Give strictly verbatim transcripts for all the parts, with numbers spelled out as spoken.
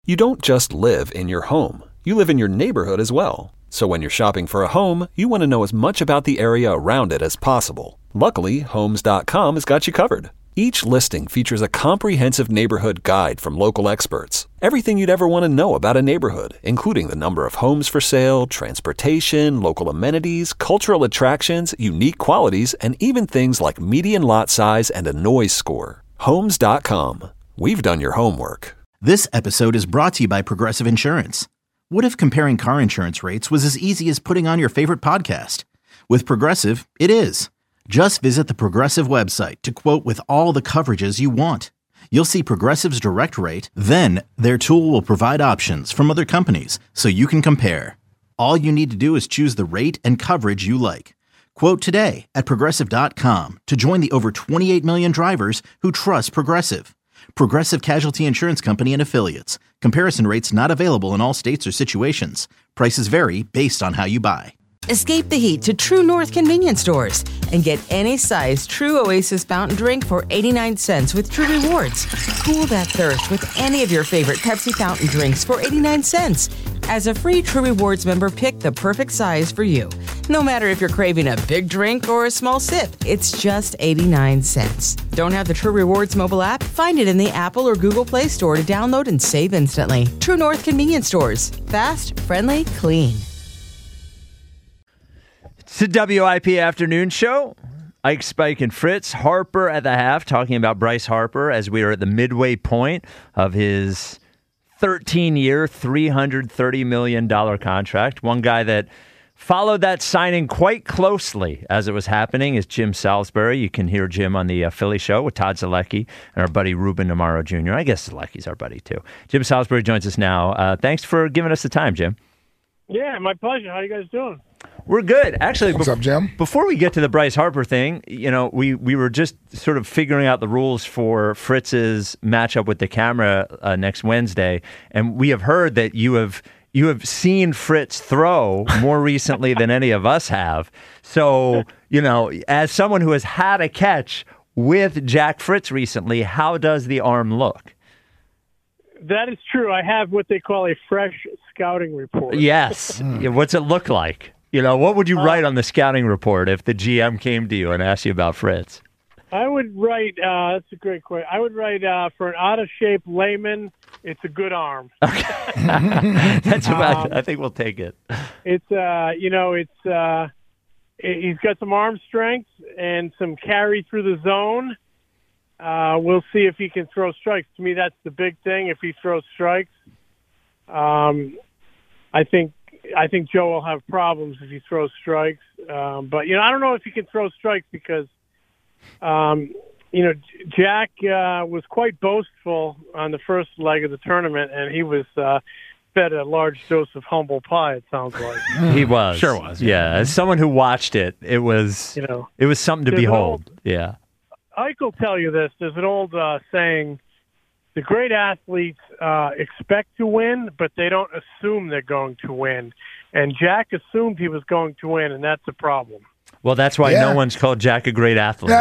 You don't just live in your home. You live in your neighborhood as well. So when you're shopping for a home, you want to know as much about the area around it as possible. Luckily, Homes dot com has got you covered. Each listing features a comprehensive neighborhood guide from local experts. Everything you'd ever want to know about a neighborhood, including the number of homes for sale, transportation, local amenities, cultural attractions, unique qualities, and even things like median lot size and a noise score. Homes dot com. We've done your homework. This episode is brought to you by Progressive Insurance. What if comparing car insurance rates was as easy as putting on your favorite podcast? With Progressive, it is. Just visit the Progressive website to quote with all the coverages you want. You'll see Progressive's direct rate, then their tool will provide options from other companies so you can compare. All you need to do is choose the rate and coverage you like. Quote today at Progressive dot com to join the over twenty-eight million drivers who trust Progressive. Progressive Casualty Insurance Company and Affiliates. Comparison rates not available in all states or situations. Prices vary based on how you buy. Escape the heat to True North convenience stores and get any size True Oasis fountain drink for eighty-nine cents with True Rewards. Cool that thirst with any of your favorite Pepsi fountain drinks for eighty-nine cents. As a free True Rewards member, pick the perfect size for you. No matter if you're craving a big drink or a small sip, it's just eighty-nine cents. Don't have the True Rewards mobile app? Find it in the Apple or Google Play Store to download and save instantly. True North convenience stores. Fast, friendly, clean. It's the W I P Afternoon Show. Ike, Spike, and Fritz. Harper at the half, talking about Bryce Harper as we are at the midway point of his thirteen-year, three hundred thirty million dollars contract. One guy that followed that signing quite closely as it was happening is Jim Salisbury. You can hear Jim on the uh, Philly show with Todd Zalecki and our buddy Ruben Amaro Junior I guess Zalecki's our buddy, too. Jim Salisbury joins us now. Uh, thanks for giving us the time, Jim. Yeah, my pleasure. How you guys doing? We're good. Actually, What's be- up, Jim? Before we get to the Bryce Harper thing, you know, we, we were just sort of figuring out the rules for Fritz's matchup with the camera uh, next Wednesday, and we have heard that you have you have seen Fritz throw more recently than any of us have. So, you know, as someone who has had a catch with Jack Fritz recently, how does the arm look? That is true. I have what they call a fresh scouting report. Yes. Yeah, what's it look like? You know, what would you write on the scouting report if the G M came to you and asked you about Fritz? I would write, uh, that's a great question. I would write, uh, for an out-of-shape layman, it's a good arm. Okay. That's about, um, I think we'll take it. It's, uh, you know, it's, uh, he's got some arm strength and some carry through the zone. Uh, we'll see if he can throw strikes. To me, that's the big thing. If he throws strikes, um, I think I think Joe will have problems if he throws strikes. Um, but you know, I don't know if he can throw strikes because, um, you know, Jack uh, was quite boastful on the first leg of the tournament, and he was uh, fed a large dose of humble pie. It sounds like he was, sure was. Yeah, as someone who watched it, it was, you know, it was something to behold. Old, yeah. Ike will tell you this. There's an old uh, saying, the great athletes uh, expect to win, but they don't assume they're going to win. And Jack assumed he was going to win, and that's a problem. Well, that's why yeah. no one's called Jack a great athlete.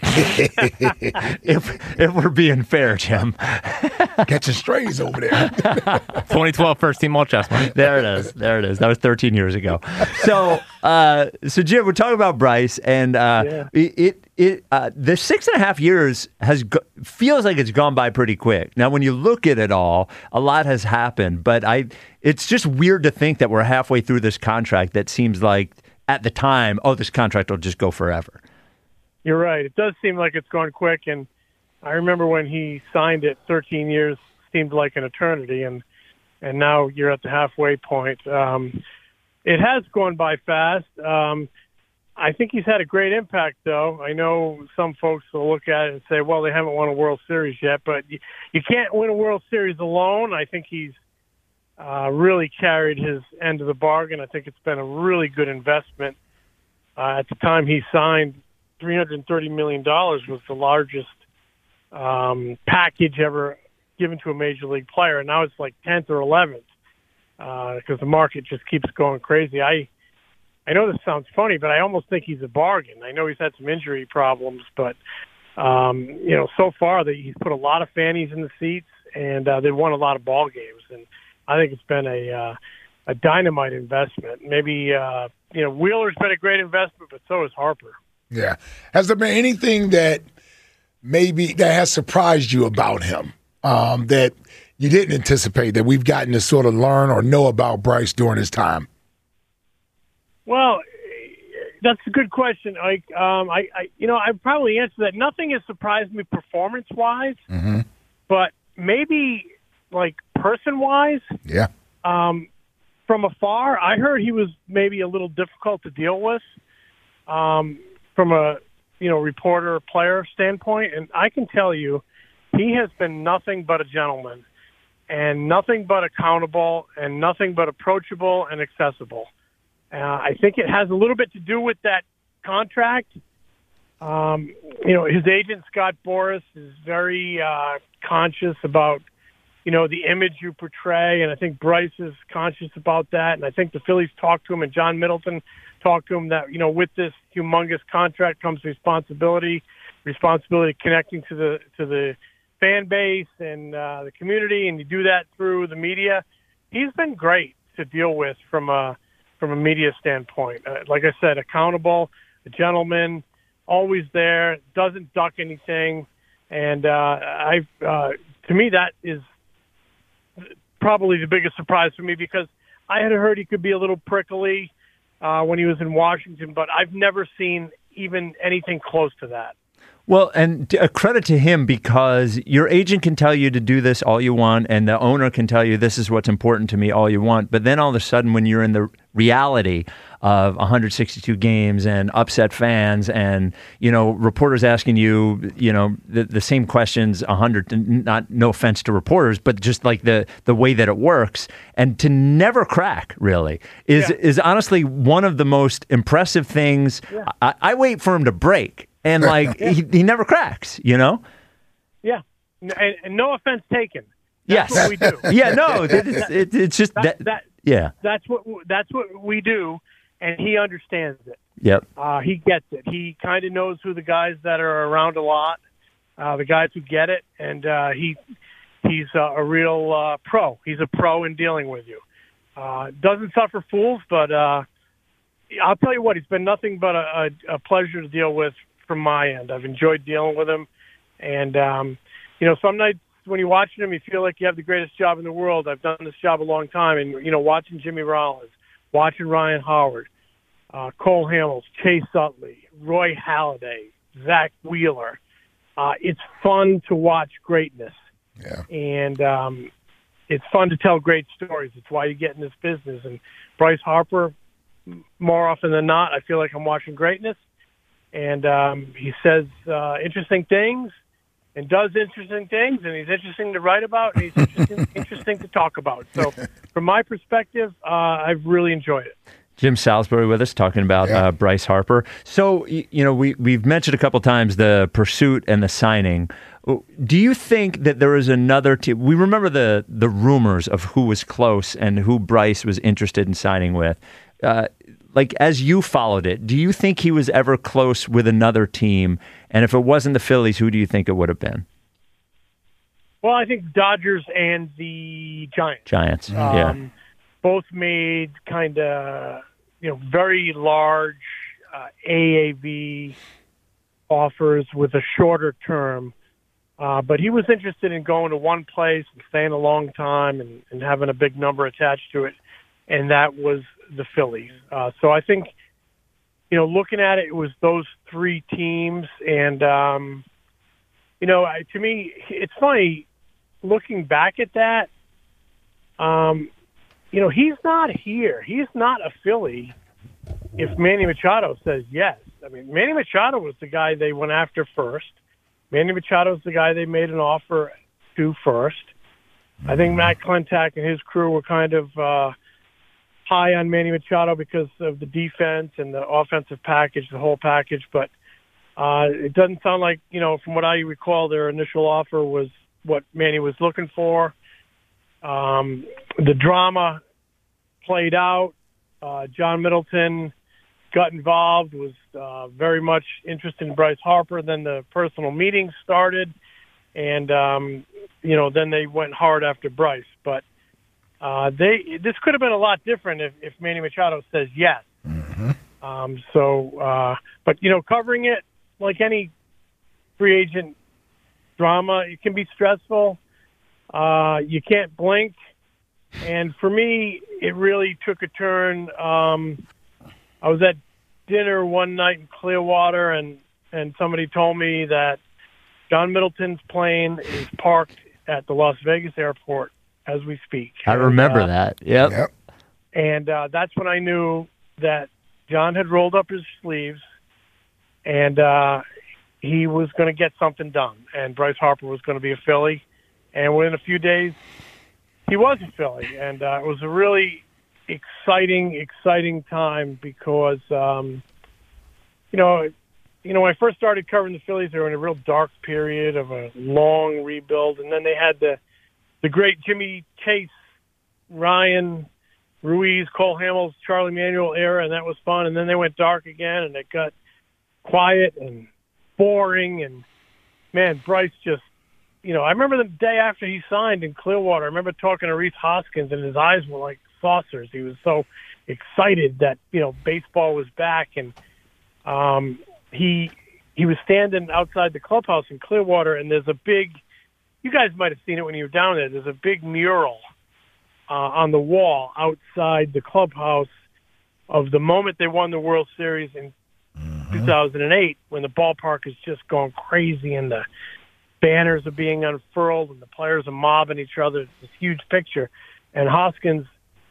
if, if we're being fair, Jim. Catching strays over there. twenty twelve first team all chess. There it is. There it is. That was thirteen years ago. So, uh, so Jim, we're talking about Bryce, and uh, yeah. it it, it uh, the six and a half years has go- feels like it's gone by pretty quick. Now, when you look at it all, a lot has happened, but I it's just weird to think that we're halfway through this contract that seems like at the time, oh, this contract will just go forever. You're right. It does seem like it's gone quick, and I remember when he signed it, thirteen years seemed like an eternity, and and now you're at the halfway point. Um, it has gone by fast. Um, I think he's had a great impact, though. I know some folks will look at it and say, well, they haven't won a World Series yet, but you, you can't win a World Series alone. I think he's uh, really carried his end of the bargain. I think it's been a really good investment. Uh, at the time he signed, three hundred thirty million dollars was the largest um, package ever given to a major league player. And now it's like tenth or eleventh because uh, the market just keeps going crazy. I I know this sounds funny, but I almost think he's a bargain. I know he's had some injury problems, but, um, you know, so far that he's put a lot of fannies in the seats, and uh, they won a lot of ball games. And I think it's been a uh, a dynamite investment. Maybe uh, you know Wheeler's been a great investment, but so has Harper. Yeah. Has there been anything that maybe that has surprised you about him um, that you didn't anticipate that we've gotten to sort of learn or know about Bryce during his time? Well, that's a good question, Ike. Um, I, I, you know, I probably answer that. Nothing has surprised me performance-wise, Mm-hmm. but maybe like person-wise. Yeah. Um, from afar, I heard he was maybe a little difficult to deal with um, from a you know reporter player standpoint, and I can tell you, he has been nothing but a gentleman, and nothing but accountable, and nothing but approachable and accessible. Uh, I think it has a little bit to do with that contract. Um, you know, his agent, Scott Boras, is very uh, conscious about, you know, the image you portray, and I think Bryce is conscious about that, and I think the Phillies talked to him, and John Middleton talked to him that, you know, with this humongous contract comes responsibility, responsibility connecting to the to the fan base and uh, the community, and you do that through the media. He's been great to deal with from a from a media standpoint. Uh, like I said, accountable, a gentleman, always there, doesn't duck anything. And uh, I, uh, to me, that is probably the biggest surprise for me, because I had heard he could be a little prickly uh, when he was in Washington, but I've never seen even anything close to that. Well, and a credit to him, because your agent can tell you to do this all you want, and the owner can tell you this is what's important to me all you want. But then all of a sudden, when you're in the reality of one hundred sixty-two games and upset fans, and you know reporters asking you, you know, the, the same questions a hundred. Not no offense to reporters, but just like the the way that it works, and to never crack really is Yeah. is honestly one of the most impressive things. Yeah. I, I wait for him to break. And, like, he, he never cracks, you know? Yeah. And, and no offense taken. Yes. That's what we do. Yeah, no, it, it's, it, it's just that, that, that. Yeah. That's what that's what we do, and he understands it. Yep. Uh, he gets it. He kind of knows who the guys that are around a lot, uh, the guys who get it, and uh, he he's uh, a real uh, pro. He's a pro in dealing with you. Uh, doesn't suffer fools, but uh, I'll tell you what, he's been nothing but a, a, a pleasure to deal with from my end. I've enjoyed dealing with him, and um, you know, some nights when you're watching him, you feel like you have the greatest job in the world. I've done this job a long time, and you know, watching Jimmy Rollins, watching Ryan Howard, uh, Cole Hamels, Chase Utley, Roy Halladay, Zach Wheeler. Uh, it's fun to watch greatness, Yeah. and um, it's fun to tell great stories. It's why you get in this business. And Bryce Harper, more often than not, I feel like I'm watching greatness. And um, he says uh, interesting things and does interesting things, and he's interesting to write about, and he's interesting, interesting to talk about. So from my perspective, uh, I've really enjoyed it. Jim Salisbury with us talking about Yeah. uh, Bryce Harper. So, you know, we, we've mentioned a couple times the pursuit and the signing. Do you think that there is another team? We remember the, the rumors of who was close and who Bryce was interested in signing with. Uh, like, as you followed it, do you think he was ever close with another team? And if it wasn't the Phillies, who do you think it would have been? Well, I think Dodgers and the Giants. Giants, yeah. Um, both made kind of, you know, very large uh, A A V offers with a shorter term. Uh, but he was interested in going to one place and staying a long time and, and having a big number attached to it, and that was the Phillies. Uh, so I think, you know, looking at it, it was those three teams. And, um, you know, I, to me, it's funny, looking back at that, um, you know, he's not here. He's not a Philly if Manny Machado says yes. I mean, Manny Machado was the guy they went after first. Manny Machado is the guy they made an offer to first. I think Matt Klentak and his crew were kind of uh, high on Manny Machado because of the defense and the offensive package, the whole package. But uh, it doesn't sound like, you know, from what I recall, their initial offer was what Manny was looking for. Um, the drama played out. Uh, John Middleton got involved, was uh, very much interested in Bryce Harper. Then the personal meetings started, and um, you know, then they went hard after Bryce. But uh, they this could have been a lot different if, if Manny Machado says yes. Mm-hmm. Um, so, uh, but, you know, covering it like any free agent drama, it can be stressful. Uh, you can't blink. And for me, it really took a turn. Um, I was at dinner one night in Clearwater, and, and somebody told me that John Middleton's plane is parked at the Las Vegas airport as we speak. I remember and, uh, that. Yep. Yep. And uh, that's when I knew that John had rolled up his sleeves, and uh, he was going to get something done. And Bryce Harper was going to be a Philly. And within a few days, he was a Philly. And uh, it was a really exciting, exciting time because, um, you know, you know, when I first started covering the Phillies, they were in a real dark period of a long rebuild. And then they had the the great Jimmy Chase, Ryan Ruiz, Cole Hamels, Charlie Manuel era, and that was fun. And then they went dark again, and it got quiet and boring. And, man, Bryce just, you know, I remember the day after he signed in Clearwater, I remember talking to Reese Hoskins, and his eyes were like saucers. He was so excited that, you know, baseball was back. And um, he he was standing outside the clubhouse in Clearwater, and there's a big, you guys might have seen it when you were down there, there's a big mural Uh, on the wall outside the clubhouse of the moment they won the World Series in mm-hmm. two thousand eight, when the ballpark is just going crazy and the banners are being unfurled and the players are mobbing each other. It's this huge picture. And Hoskins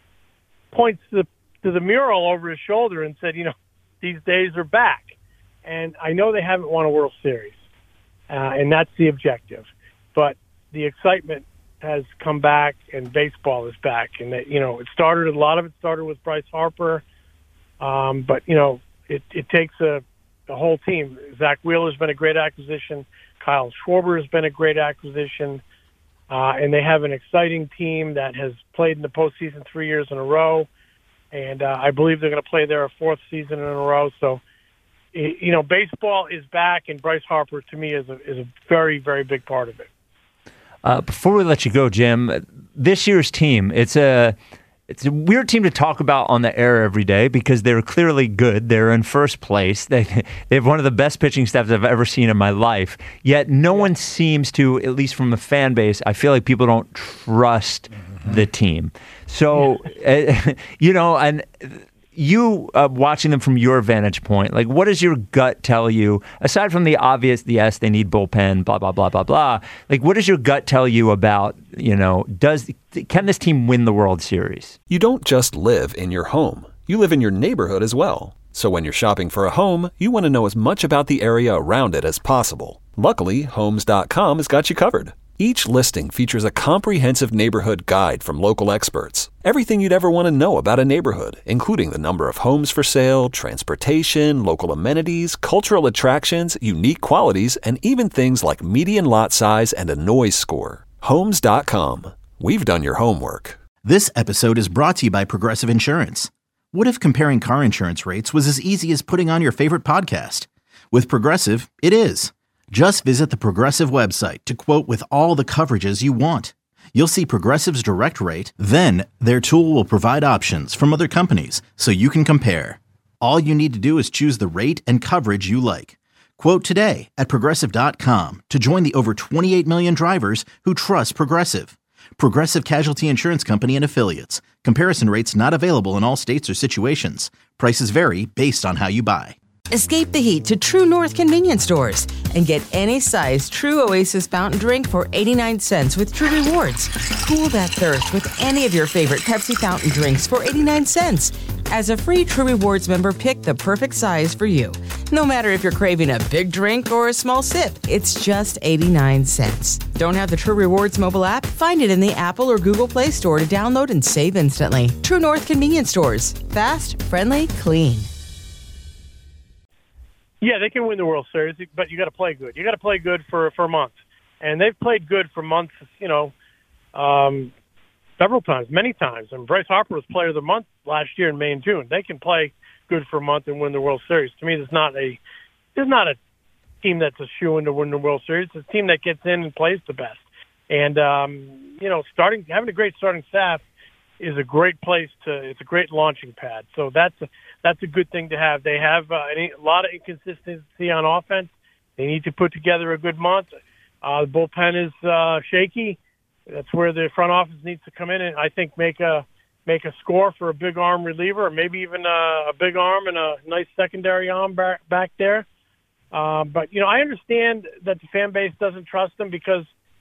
points to the, to the mural over his shoulder and said, you know, these days are back. And I know they haven't won a World Series, uh, and that's the objective. But the excitement has come back, and baseball is back. And that, you know, it started, a lot of it started with Bryce Harper. Um, but, you know, it, it takes a, a whole team. Zach Wheeler's been a great acquisition. Kyle Schwarber has been a great acquisition. Uh, and they have an exciting team that has played in the postseason three years in a row. And uh, I believe they're going to play there a fourth season in a row. So, it, you know, baseball is back, and Bryce Harper, to me, is a, is a very, very big part of it. Uh, before we let you go, Jim, this year's team, it's a it's a weird team to talk about on the air every day because they're clearly good. They're in first place. They they have one of the best pitching staffs I've ever seen in my life. Yet no one seems to, at least from the fan base, I feel like people don't trust mm-hmm. the team. So, uh, you know, and you uh, watching them from your vantage point, like, what does your gut tell you, aside from the obvious, yes, they need bullpen, blah, blah, blah, blah, blah, like, what does your gut tell you about, you know, does can this team win the World Series? You don't just live in your home. You live in your neighborhood as well. So when you're shopping for a home, you want to know as much about the area around it as possible. Luckily, Homes dot com has got you covered. Each listing features a comprehensive neighborhood guide from local experts. Everything you'd ever want to know about a neighborhood, including the number of homes for sale, transportation, local amenities, cultural attractions, unique qualities, and even things like median lot size and a noise score. Homes dot com. We've done your homework. This episode is brought to you by Progressive Insurance. What if comparing car insurance rates was as easy as putting on your favorite podcast? With Progressive, it is. Just visit the Progressive website to quote with all the coverages you want. You'll see Progressive's direct rate, then their tool will provide options from other companies so you can compare. All you need to do is choose the rate and coverage you like. Quote today at Progressive dot com to join the over twenty-eight million drivers who trust Progressive. Progressive Casualty Insurance Company and Affiliates. Comparison rates not available in all states or situations. Prices vary based on how you buy. Escape the heat to True North convenience stores and get any size True Oasis fountain drink for eighty-nine cents with True Rewards. Cool that thirst with any of your favorite Pepsi fountain drinks for eighty-nine cents. As a free True Rewards member, pick the perfect size for you. No matter if you're craving a big drink or a small sip, it's just eighty-nine cents. Don't have the True Rewards mobile app? Find it in the Apple or Google Play Store to download and save instantly. True North convenience stores. Fast, friendly, clean. Yeah, they can win the World Series, but you got to play good. You got to play good for for months, and they've played good for months. You know, um, several times, many times. And Bryce Harper was Player of the Month last year in May and June. They can play good for a month and win the World Series. To me, there's not a there's not a team that's a shoo-in to win the World Series. It's a team that gets in and plays the best. And, um, you know, starting having a great starting staff is a great place to – it's a great launching pad. So that's a, that's a good thing to have. They have uh, a lot of inconsistency on offense. They need to put together a good month. Uh, the bullpen is uh, shaky. That's where the front office needs to come in and, I think, make a make a score for a big arm reliever, or maybe even a, a big arm and a nice secondary arm back, back there. Uh, but, you know, I understand that the fan base doesn't trust them because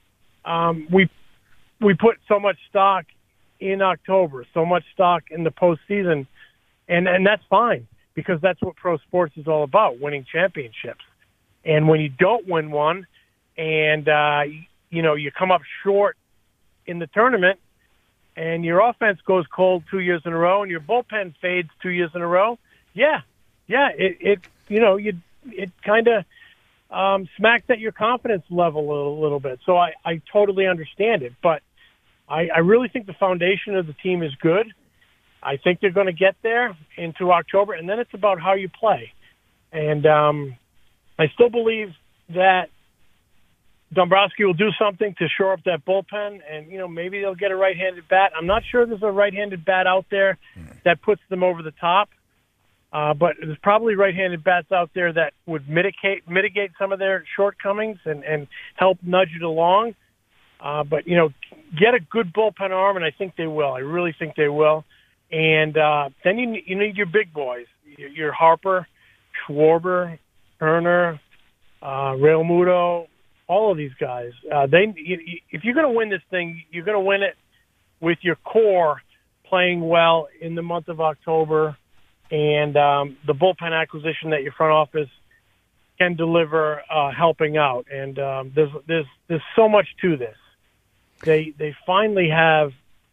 um, we we put so much stock in October, so much stock in the postseason, and, and that's fine because that's what pro sports is all about, winning championships. And when you don't win one and, uh, you know, you come up short in the tournament and your offense goes cold two years in a row and your bullpen fades two years in a row, yeah, yeah, it, it you know, you it kind of um, smacks at your confidence level a little, little bit. So I, I totally understand it. But I, I really think the foundation of the team is good. I think they're going to get there into October, and then it's about how you play. And um, I still believe that Dombrowski will do something to shore up that bullpen, and, you know, maybe they'll get a right-handed bat. I'm not sure there's a right-handed bat out there that puts them over the top, uh, but there's probably right-handed bats out there that would mitigate mitigate some of their shortcomings and, and help nudge it along. Uh, but, you know, get a good bullpen arm, and I think they will. I really think they will. And uh, then you, you need your big boys, your, your Harper, Schwarber, Turner, uh, Real Muto, all of these guys. Uh, they, you, if you're going to win this thing, you're going to win it with your core playing well in the month of October, and um, the bullpen acquisition that your front office can deliver, uh, helping out. And um, there's there's there's so much to this. They they finally have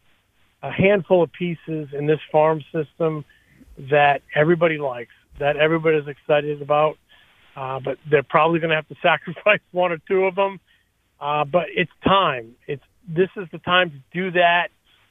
a handful of pieces in this farm system that everybody likes, that everybody's excited about. Uh, but they're probably going to have to sacrifice one or two of them. Uh, but it's time. It's this is the time to do that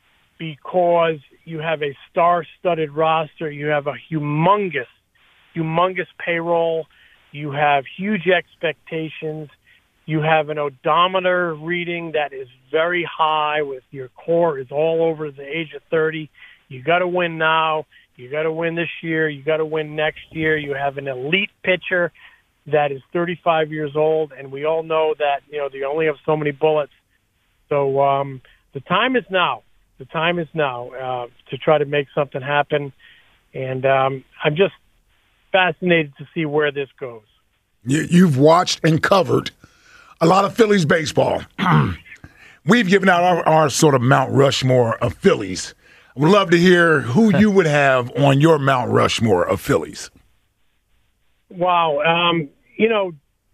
because you have a star-studded roster. You have a humongous, humongous payroll. You have huge expectations. You have an odometer reading that is very high with your core is all over the age of thirty. You got to win now. You got to win this year. You got to win next year. You have an elite pitcher that is thirty-five years old, and we all know that, you know, they only have so many bullets. So um, the time is now. The time is now uh, to try to make something happen. And um, I'm just fascinated to see where this goes. You, you've watched and covered a lot of Phillies baseball. We've given out our, our sort of Mount Rushmore of Phillies. I would love to hear who you would have on your Mount Rushmore of Phillies. Wow. Um, you know,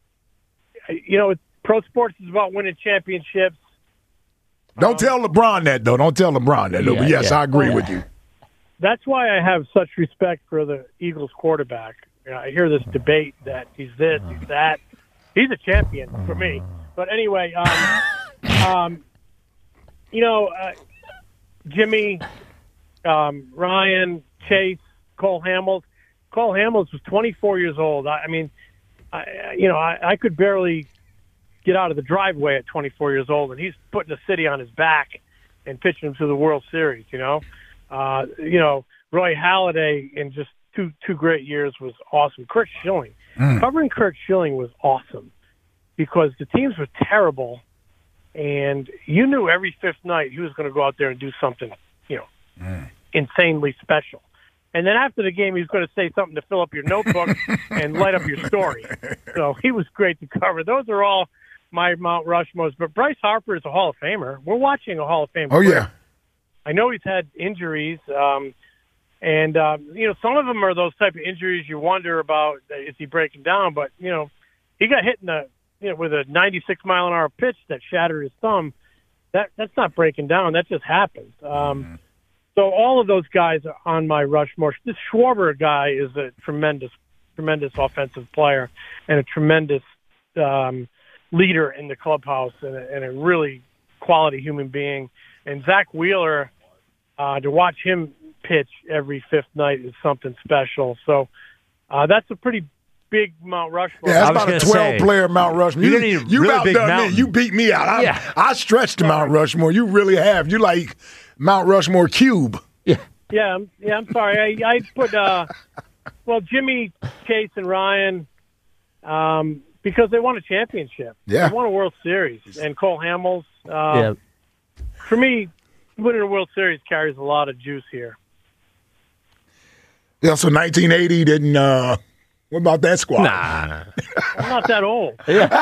you know, pro sports is about winning championships. Don't um, tell LeBron that, though. Don't tell LeBron that, though. Yeah, But, yes, yeah. I agree Oh, yeah. with you. That's why I have such respect for the Eagles quarterback. You know, I hear this debate that he's this, he's that. He's a champion for me. But anyway, um, um, you know, uh, Jimmy, um, Ryan, Chase, Cole Hamels. Cole Hamels was twenty-four years old. I, I mean, I, you know, I, I could barely get out of the driveway at twenty-four years old, and he's putting the city on his back and pitching him to the World Series, you know. Uh, you know, Roy Halladay in just two two great years was awesome. Kurt Schilling. Mm. Covering Kurt Schilling was awesome because the teams were terrible, and you knew every fifth night he was going to go out there and do something, you know, mm. insanely special. And then after the game, he was going to say something to fill up your notebook and light up your story. So he was great to cover. Those are all my Mount Rushmores. But Bryce Harper is a Hall of Famer. We're watching a Hall of Famer. Oh, yeah. I know he's had injuries. Um, and, uh, you know, some of them are those type of injuries you wonder about, is he breaking down? But, you know, he got hit in the, you know, with a ninety-six mile an hour pitch that shattered his thumb. That That's not breaking down. That just happens. Um mm-hmm. So all of those guys are on my Rushmore. This Schwarber guy is a tremendous, tremendous offensive player and a tremendous um, leader in the clubhouse and a, and a really quality human being. And Zach Wheeler, uh, to watch him pitch every fifth night is something special. So uh, that's a pretty big Mount Rushmore. Yeah, that's I was about a gonna say, twelve-player Mount Rushmore. you're You, gonna need a you've really big outdone me. mountain. You beat me out. I, Yeah. I stretched the Mount Rushmore. You really have. You like Mount Rushmore cube. Yeah, I'm, yeah. I'm sorry. I, I put uh, well, Jimmy, Chase, and Ryan, um, because they won a championship. Yeah. They won a World Series, and Cole Hamels. Uh, Yeah. For me, winning a World Series carries a lot of juice here. Yeah, so nineteen eighty didn't. Uh, what about that squad? Nah. I'm not that old.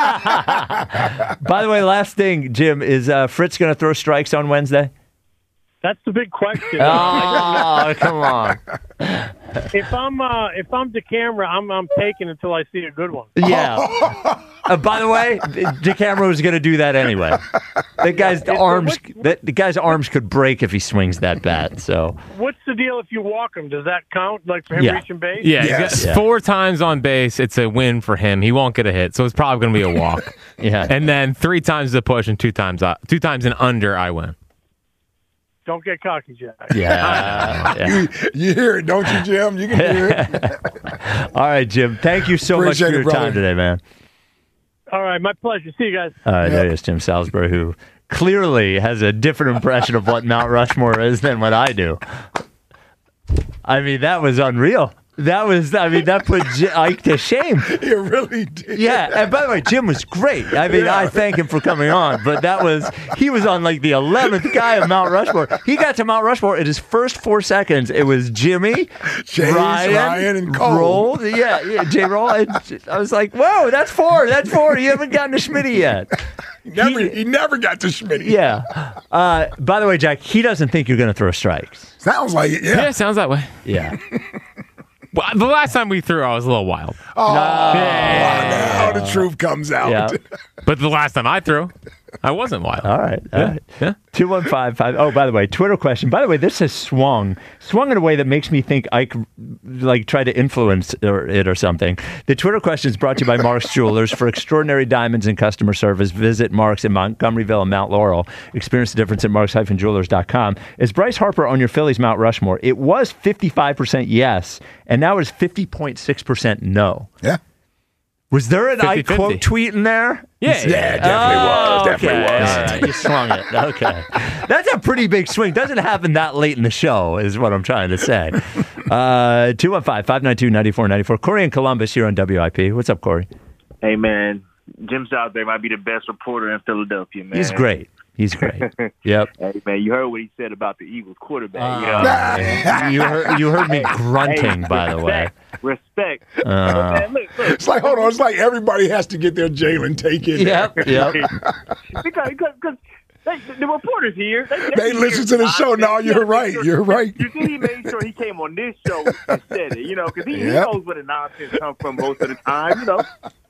By the way, last thing, Jim, is uh, Fritz going to throw strikes on Wednesday? That's the big question. Oh, come on. If I'm uh, if I'm the camera, I'm I'm taking until I see a good one. Yeah. Uh, by the way, DeCamera was going to do that anyway. The guy's Yeah, arms, what- the, the guy's arms could break if he swings that bat. So What's the deal if you walk him? Does that count? Like for him Yeah. reaching base? Yeah, Yes. he's got Yeah. four times on base. It's a win for him. He won't get a hit, so it's probably going to be a walk. yeah, And then three times the push and two times uh, two times an under, I win. Don't get cocky, Jack. yeah. yeah. You, you hear it, don't you, Jim? You can hear it. All right, Jim. Thank you so Appreciate much for it, your brother. time today, man. All right, my pleasure. See you guys. All right, there is Jim Salisbury, who clearly has a different impression of what Mount Rushmore is than what I do. I mean, that was unreal. That was, I mean, that put J- Ike to shame. It really did. Yeah, and by the way, Jim was great. I mean, I thank him for coming on, but that was, he was on like the eleventh guy of Mount Rushmore. He got to Mount Rushmore in his first four seconds. It was Jimmy, James, Ryan, Ryan, and Cole. Roll. Yeah, yeah, J. Roll. And I was like, whoa, that's four. That's four. You haven't gotten to Schmitty yet. He never, he, never got to Schmidt. Yeah. Uh, by the way, Jack, he doesn't think you're going to throw strikes. Sounds like it, Yeah, yeah. sounds that way. Yeah. Well, the last time we threw, I was a little wild. Oh, Yeah. now the truth comes out. Yeah. But the last time I threw, I wasn't wild. All right. All right. Yeah. two one five five. Oh, by the way, Twitter question. By the way, this has swung, swung in a way that makes me think Ike like tried to influence or, it or something. The Twitter question is brought to you by Mark's Jewelers. For extraordinary diamonds and customer service, visit Mark's in Montgomeryville and Mount Laurel. Experience the difference at marks dash jewelers dot com. Is Bryce Harper on your Phillies Mount Rushmore? It was fifty-five percent yes, and now it's fifty point six percent no. Yeah. Was there an Ike fifty-fifty. quote tweet in there? Yeah, Yeah, it definitely was. Oh, Definitely okay. was. All right. You swung it. Okay. That's a pretty big swing. Doesn't happen that late in the show, is what I'm trying to say. Uh, two one five, five nine two, nine four nine four. Corey in Columbus here on W I P. What's up, Corey? Hey, man, Jim Salisbury might be the best reporter in Philadelphia, man. He's great. He's great. Yep. Hey, man, you heard what he said about the Eagles quarterback. Uh, you know? you, heard, you heard me grunting, by the way. Respect. Uh, man, look, look. It's like, hold on. It's like everybody has to get their Jalen take in there. Yep. Yep. because because, because they, the reporters here. They, They listen to the show. No, you're right. You're right. You see, he made sure he came on this show and said it, you know, because he, he Yep. knows where the nonsense comes from most of the time, you know.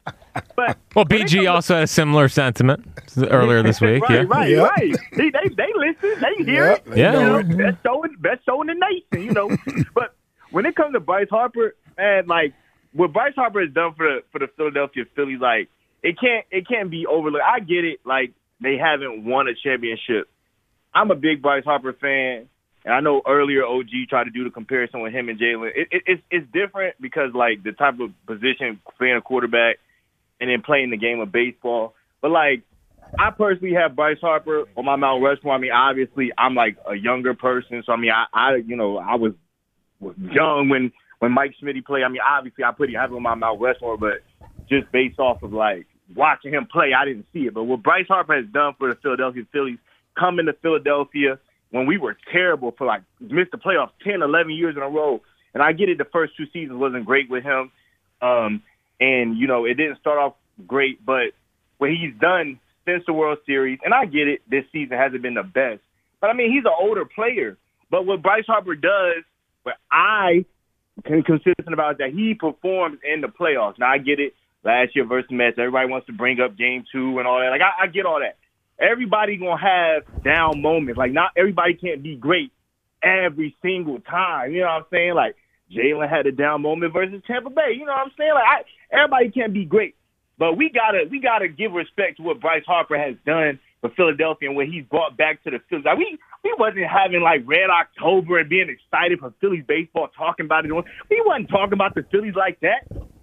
But Well, B G also had a similar sentiment earlier this week. right, yeah. right, Yep. right. He, they they listen, they hear Yep, it. they Yeah. You know know, it. best show in best show in the nation, you know. But when it comes to Bryce Harper, man, like what Bryce Harper has done for the for the Philadelphia Phillies, like it can't it can't be overlooked. I get it, like they haven't won a championship. I'm a big Bryce Harper fan, and I know earlier O G tried to do the comparison with him and Jalen. It, it, it's it's different because like the type of position playing a quarterback and then playing the game of baseball. But like I personally have Bryce Harper on my Mount Rushmore. I mean, obviously I'm like a younger person, so I mean I, I you know I was was young when when Mike Schmitty played. I mean, obviously I put him on my Mount Rushmore, but just based off of like watching him play, I didn't see it. But what Bryce Harper has done for the Philadelphia Phillies, coming to Philadelphia when we were terrible for like missed the playoffs ten, eleven years in a row. And I get it, the first two seasons wasn't great with him. Um, and, you know, it didn't start off great, but what he's done since the World Series, and I get it, this season hasn't been the best. But, I mean, he's an older player. But what Bryce Harper does, what I can consistent about is that he performs in the playoffs. Now, I get it, last year versus Mets, everybody wants to bring up game two and all that. Like, I, I get all that. Everybody going to have down moments. Like, not everybody can't be great every single time. You know what I'm saying? Like, Jalen had a down moment versus Tampa Bay. You know what I'm saying? Like, I, everybody can't be great. But we gotta we gotta give respect to what Bryce Harper has done for Philadelphia and what he's brought back to the Phillies. Like, we, we wasn't having, like, Red October and being excited for Phillies baseball, talking about it. We wasn't talking about the Phillies like that.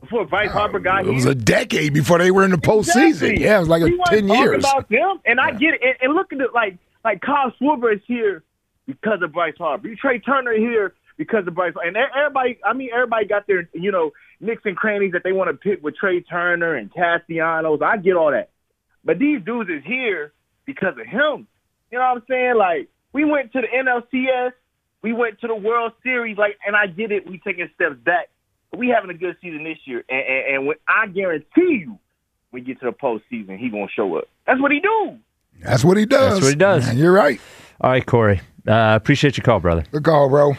before Bryce Harper got it here. was a decade before they were in the postseason. Exactly. Yeah, it was like a we ten years. About them, and I get it. And, and look at it, like like Kyle Schwarber is here because of Bryce Harper. You Trey Turner here because of Bryce. And everybody, I mean, everybody got their, you know, nicks and crannies that they want to pick with Trey Turner and Castellanos. I get all that. But these dudes is here because of him. You know what I'm saying? Like, we went to the N L C S. We went to the World Series. Like, and I get it. We taking steps back. But we having a good season this year. And, and, and when, I guarantee you, when we get to the postseason, he going to show up. That's what he do. That's what he does. That's what he does. Man, you're right. All right, Corey. Uh, appreciate your call, brother. Good call, bro.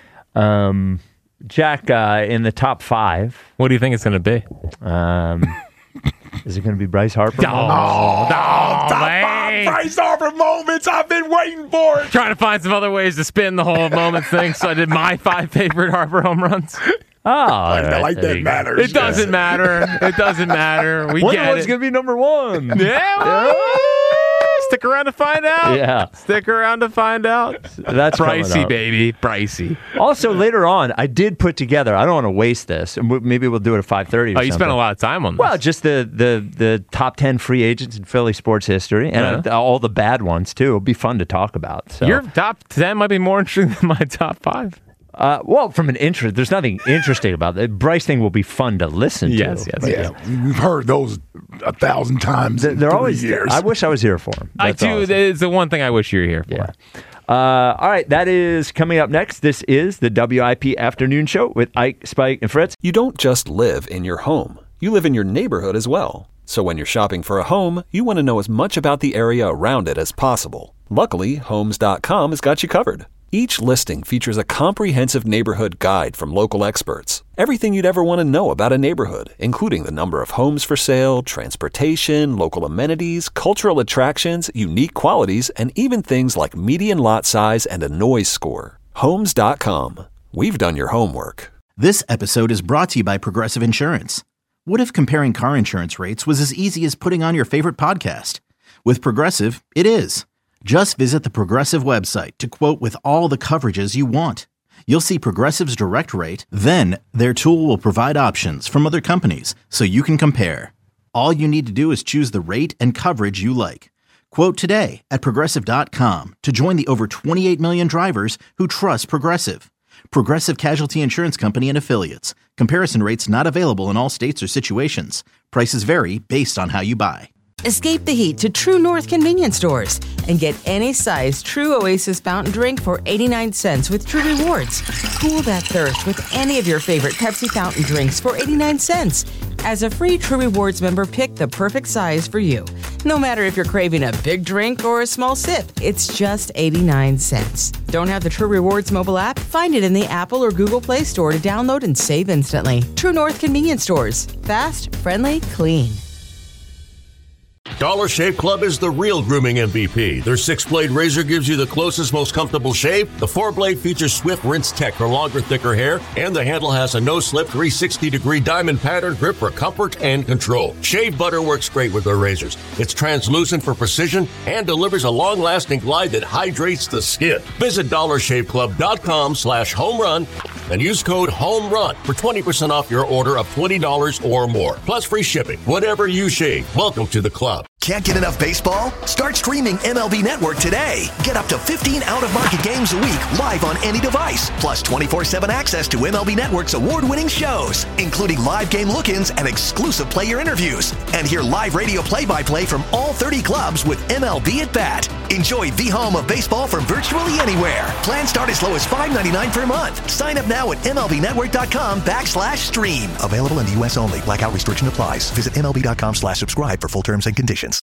Um, Jack, uh, in the top five. What do you think it's going to be? Um, is it going to be Bryce Harper? No, Oh, no, top man. five Bryce Harper moments. I've been waiting for it. Trying to find some other ways to spin the whole moments thing, so I did my five favorite Harper home runs. Oh, all Like, right. like There that you go. matters. It doesn't matter. It doesn't matter. We Wonder get what's it. going to be number one. Yeah. well, Stick around to find out. Yeah. Stick around to find out. That's coming Pricey, up. baby. Pricey. Also, later on, I did put together, I don't want to waste this, and we- maybe we'll do it at five thirty or Oh, you something. spent a lot of time on this. Well, just the, the, the top ten free agents in Philly sports history, and Yeah. uh, all the bad ones, too. It'll be fun to talk about. So. Your top ten might be more interesting than my top five. Uh, well, from an interest, there's nothing interesting about it. Bryce thing will be fun to listen Yes, to. yes, but Yeah, we've heard those a thousand times. They're, in they're three always. years. I wish I was here for them. I do. It's the one thing I wish you were here for. Yeah. Uh, all right, that is coming up next. This is the W I P Afternoon Show with Ike, Spike, and Fritz. You don't just live in your home. You live in your neighborhood as well. So when you're shopping for a home, you want to know as much about the area around it as possible. Luckily, Homes dot com has got you covered. Each listing features a comprehensive neighborhood guide from local experts. Everything you'd ever want to know about a neighborhood, including the number of homes for sale, transportation, local amenities, cultural attractions, unique qualities, and even things like median lot size and a noise score. Homes dot com. We've done your homework. This episode is brought to you by Progressive Insurance. What if comparing car insurance rates was as easy as putting on your favorite podcast? With Progressive, it is. Just visit the Progressive website to quote with all the coverages you want. You'll see Progressive's direct rate, then their tool will provide options from other companies so you can compare. All you need to do is choose the rate and coverage you like. Quote today at Progressive dot com to join the over twenty-eight million drivers who trust Progressive. Progressive Casualty Insurance Company and Affiliates. Comparison rates not available in all states or situations. Prices vary based on how you buy. Escape the heat to True North convenience stores and get any size True Oasis fountain drink for eighty-nine cents with True Rewards. Cool that thirst with any of your favorite Pepsi fountain drinks for eighty-nine cents. As a free True Rewards member, pick the perfect size for you. No matter if you're craving a big drink or a small sip, it's just eighty-nine cents. Don't have the True Rewards mobile app? Find it in the Apple or Google Play Store to download and save instantly. True North convenience stores. Fast, friendly, clean. Dollar Shave Club is the real grooming M V P. Their six-blade razor gives you the closest, most comfortable shave. The four-blade features Swift Rinse Tech for longer, thicker hair. And the handle has a no-slip three hundred sixty degree diamond pattern grip for comfort and control. Shave butter works great with their razors. It's translucent for precision and delivers a long-lasting glide that hydrates the skin. Visit dollar shave club dot com slash home run and use code HOMERUN for twenty percent off your order of twenty dollars or more. Plus free shipping. Whatever you shave, welcome to the club. Can't get enough baseball? Start streaming M L B Network today. Get up to fifteen out-of-market games a week live on any device. Plus twenty-four seven access to M L B Network's award-winning shows, including live game look-ins and exclusive player interviews. And hear live radio play-by-play from all thirty clubs with M L B at Bat. Enjoy the home of baseball from virtually anywhere. Plans start as low as five ninety-nine per month. Sign up now at M L B network dot com backslash stream. Available in the U S only. Blackout restriction applies. Visit M L B dot com slash subscribe for full terms and conditions.